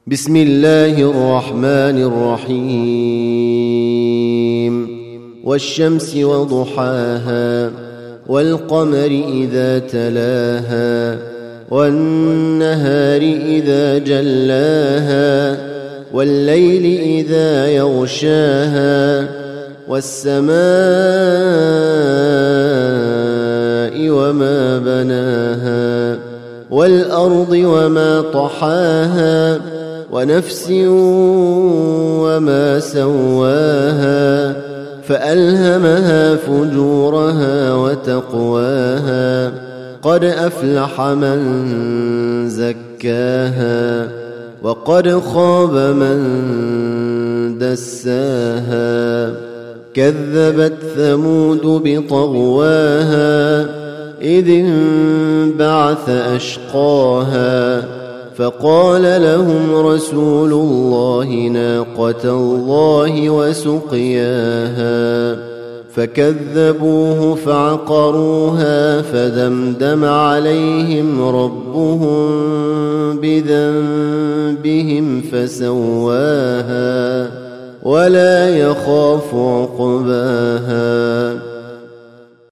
بسم الله الرحمن الرحيم والشمس وضحاها والقمر إذا تلاها والنهار إذا جلاها والليل إذا يغشاها والسماء وما بناها والأرض وما طحاها ونفس وما سواها فألهمها فجورها وتقواها قد أفلح من زكاها وقد خاب من دساها كذبت ثمود بطغواها إذ انبعث أشقاها فقال لهم رسول الله ناقة الله وسقياها فكذبوه فعقروها فدمدم عليهم ربهم بذنبهم فسواها ولا يخاف عقباها